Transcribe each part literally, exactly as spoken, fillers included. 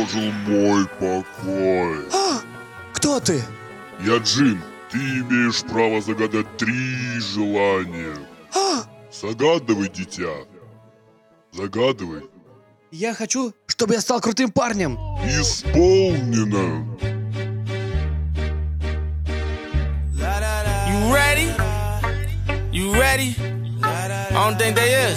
потревожил мой покой. А, кто ты? Я Джин. Ты имеешь право загадать три желания. А, Загадывай, дитя. Загадывай. я хочу, чтобы я стал крутым парнем. Исполнено. You ready? You ready? I don't think they is.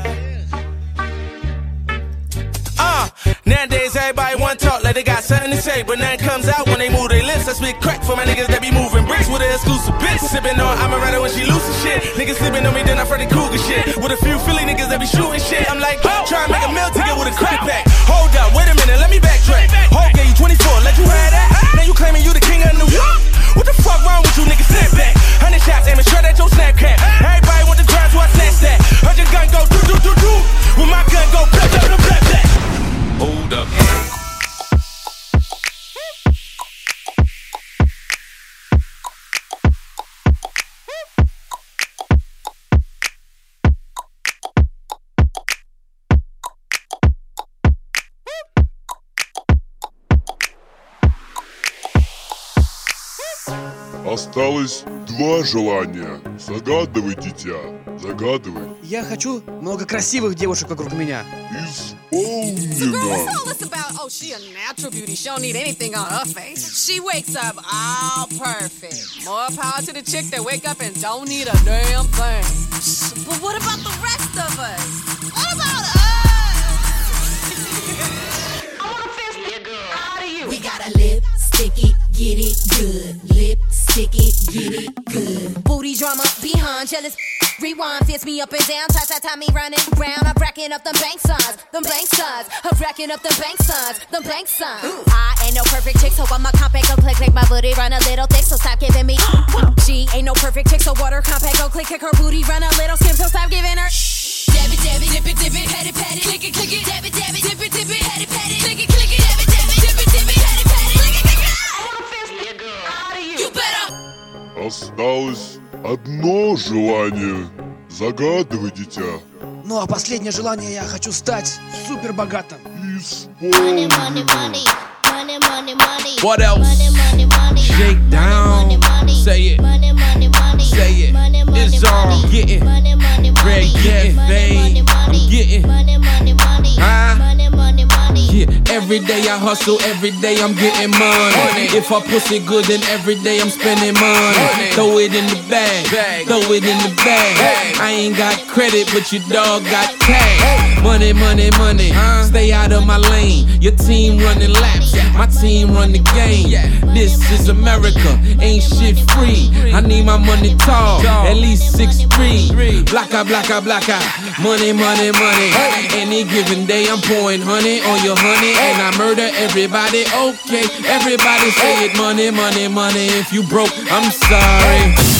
Uh, nowadays everybody want to talk like they got something to say, but nothing comes out when they move their lips. I spit crack for my niggas that be moving bricks with an exclusive bitch. Sipping on I'm a rider when she loose and shit. Niggas sleeping on me, then I Freddy Krueger shit. With a few Philly niggas that be shooting shit. I'm like, try and make a meal ticket with a crack pack. Hold up, wait a minute, let me backtrack. Hope gave you twenty-four, let you have that. Now you claiming you the king of New York. What the fuck wrong with you niggas? Snap back. Hundred shots aiming straight at your Snapchat. Everybody want the grind, so I snatch that. Heard your gun go do do do do. When my gun go blah blah blah blah blah. Hold up. Осталось два желания. Загадывай, дитя. Загадывай. Я хочу много красивых девушек вокруг меня. Исполнено. All this about, oh, she a natural beauty. She don't need anything on her face. She wakes up all perfect. More power to the chick that wake up and don't need a damn thing. But what about the rest of us? What about us? I wanna fist the girl out of you. We got a lip, sticky, get it good. Lip, sticky, get it good. Booty drama behind jealous. Rewind, fits me up and down, tie, tie, tie me running round. I'm racking up them bank signs, them bank signs. I'm racking up them bank signs, them bank signs. I ain't no perfect chick, so I'm a compact, go click, click. My booty run a little thick, so stop giving me. She ain't no perfect chick, so water compact, go click, click. Her booty run a little skim, so stop giving her. Dab it, dab it, dip it, dip it, pat it, pat it, click it, click it. Dab it, dab it, dip it, dip it, pat it, pat it, click it, click it. Dab it, dab it, dip it, dip it, pat it, pat it, click it, click it. I wanna fist your girl out of you. You better. Осталось одно желание. Загадывай, дитя. Ну а последнее желание, я хочу стать супер богатым. Исполнено. What else? Shake down. Say it. Say it. It's all getting red, getting fame. I'm getting huh? Yeah, every day I hustle, every day I'm getting money. If I push it good, then every day I'm spending money. Throw it in the bag, throw it in the bag. I ain't got credit, but your dog got cash. Money, money, money, stay out of my lane. Your team running laps, my team run the game. This is America, ain't shit free. I need my money tall, at least six three. Blacka, blacka, blacka, money, money, money. Any given day I'm pouring honey on your honey, and I murder everybody. Okay, everybody say it, money, money, money. If you broke, I'm sorry.